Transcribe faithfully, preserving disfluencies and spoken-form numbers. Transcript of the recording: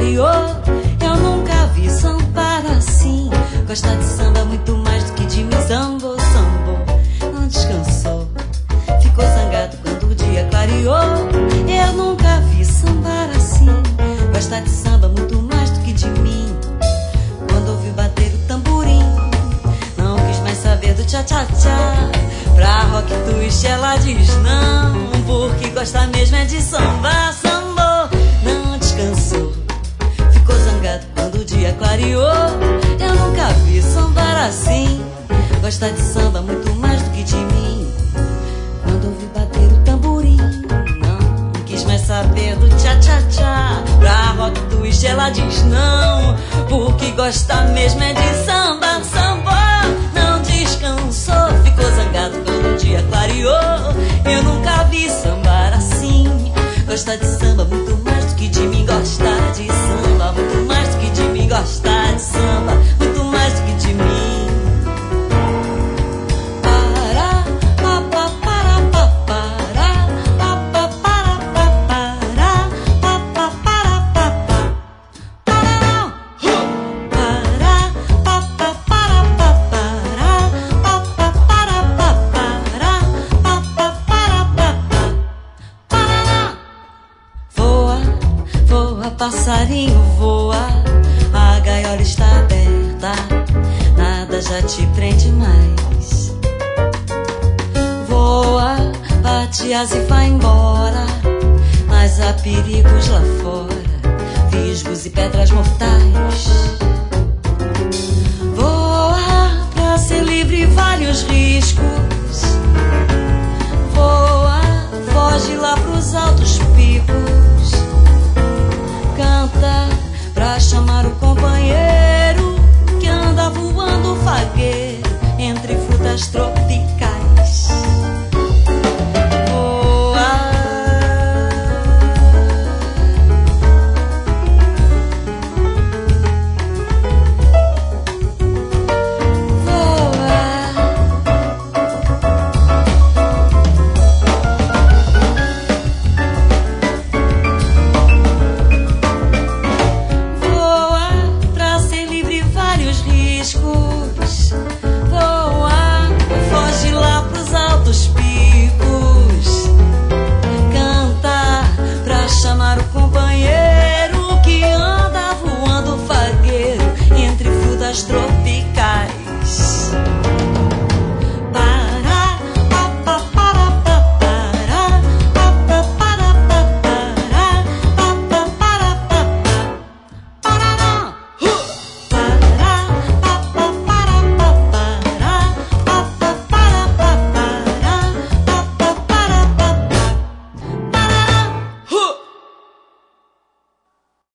clareou. Eu nunca vi sambar assim. Gosta de samba muito mais do que de mim. Sambou, sambou, não descansou. Ficou zangado quando o dia clareou. Eu nunca vi sambar assim. Gosta de samba muito mais do que de mim. Quando ouviu bater o tamborim, não quis mais saber do tchá-tchá-tchá. Pra rock twist ela diz não, porque gosta mesmo é de samba. Sambou, não descansou. Ficou zangado quando o dia clareou. Eu nunca vi sambar assim. Gosta de samba muito mais do que de mim. Quando ouvi bater o tamborim, não quis mais saber do tchá-tchá-tchá. Pra rock twist ela diz não, porque gosta mesmo é de samba. Sambou, não descansou. Ficou zangado quando o dia clareou. Eu nunca vi sambar assim. Gosta de samba muito mais do que de mim. Gosta de samba muito mais do que de mim. Gosta de samba muito mais do que de mim. Para, pa, pa, para, pa, para, pa, pa, para, pa, para, pa, pa, para, pa, pa. Para não! Para, pa, pa, para, pa, para, pa, pa, para, pa, para, pa, pa, para, pa, pa. Para não! Voa, voa, passarinho, voa. A gaiola está aberta, nada já te prende mais. Voa, bate asa e vai embora, mas há perigos lá fora, visgos e pedras mortais. Voa, pra ser livre vários riscos. Voa, foge lá pros altos picos. Canta pra chamar o companheiro que anda voando fagueiro entre frutas tropicais.